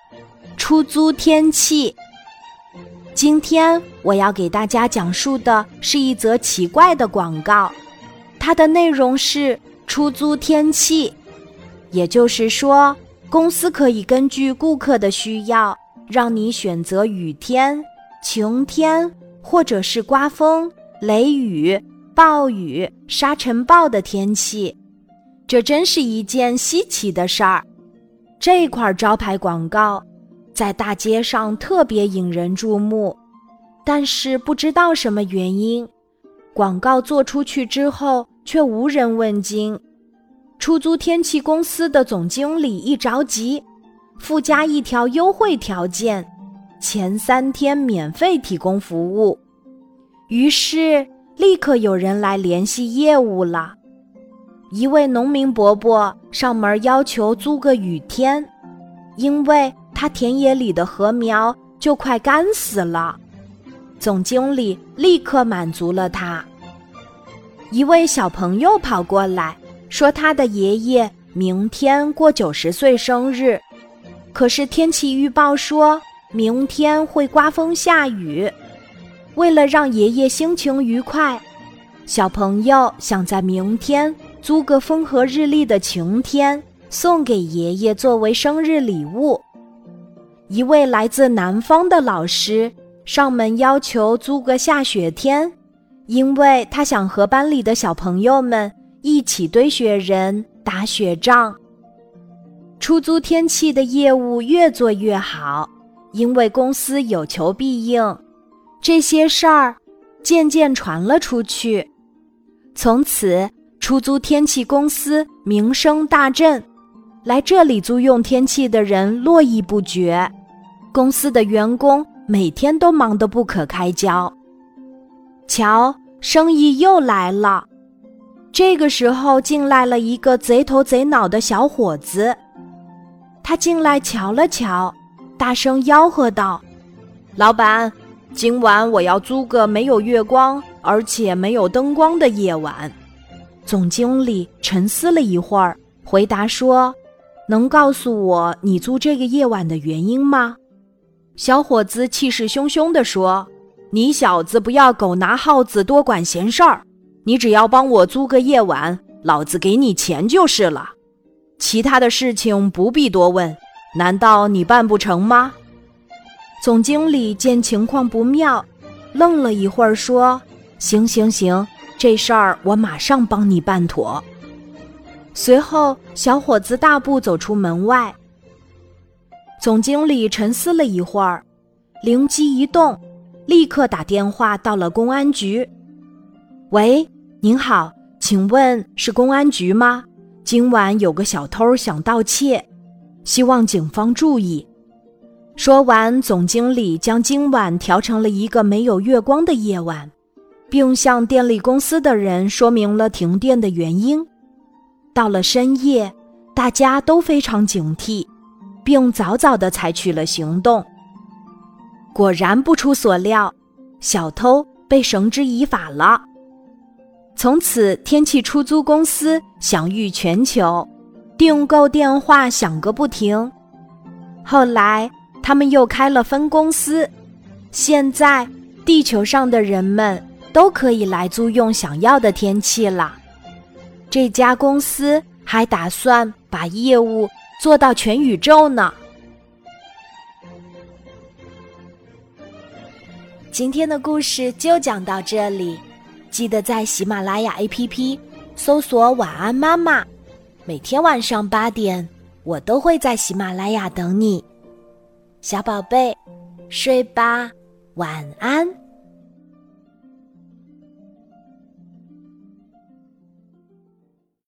出租天气。今天我要给大家讲述的是一则奇怪的广告，它的内容是出租天气，也就是说，公司可以根据顾客的需要，让你选择雨天、晴天，或者是刮风、雷雨、暴雨、沙尘暴的天气。这真是一件稀奇的事儿。这块招牌广告在大街上特别引人注目，但是不知道什么原因，广告做出去之后却无人问津。出租天气公司的总经理一着急，附加一条优惠条件，前3天免费提供服务。于是立刻有人来联系业务了。一位农民伯伯上门要求租个雨天，因为他田野里的禾苗就快干死了。总经理立刻满足了他。一位小朋友跑过来说，他的爷爷明天过90岁生日，可是天气预报说明天会刮风下雨。为了让爷爷心情愉快，小朋友想在明天租个风和日丽的晴天，送给爷爷作为生日礼物。一位来自南方的老师上门要求租个下雪天，因为他想和班里的小朋友们一起堆雪人、打雪仗。出租天气的业务越做越好，因为公司有求必应，这些事儿渐渐传了出去。从此，出租天气公司名声大振，来这里租用天气的人络绎不绝，公司的员工每天都忙得不可开交。瞧，生意又来了。这个时候进来了一个贼头贼脑的小伙子，他进来瞧了瞧，大声吆喝道：老板，今晚我要租个没有月光而且没有灯光的夜晚。总经理沉思了一会儿，回答说：能告诉我你租这个夜晚的原因吗？小伙子气势汹汹地说：你小子不要狗拿耗子多管闲事儿，你只要帮我租个夜晚，老子给你钱就是了。其他的事情不必多问，难道你办不成吗？总经理见情况不妙，愣了一会儿说：行，这事儿我马上帮你办妥。随后小伙子大步走出门外。总经理沉思了一会儿，灵机一动，立刻打电话到了公安局。喂，您好，请问是公安局吗？今晚有个小偷想盗窃，希望警方注意。说完，总经理将今晚调成了一个没有月光的夜晚，并向电力公司的人说明了停电的原因。到了深夜，大家都非常警惕，并早早地采取了行动。果然不出所料，小偷被绳之以法了。从此，天气出租公司享誉全球，订购电话响个不停。后来他们又开了分公司，现在地球上的人们都可以来租用想要的天气了。这家公司还打算把业务做到全宇宙呢。今天的故事就讲到这里，记得在喜马拉雅 APP 搜索晚安妈妈，每天晚上8点，我都会在喜马拉雅等你。小宝贝，睡吧，晚安。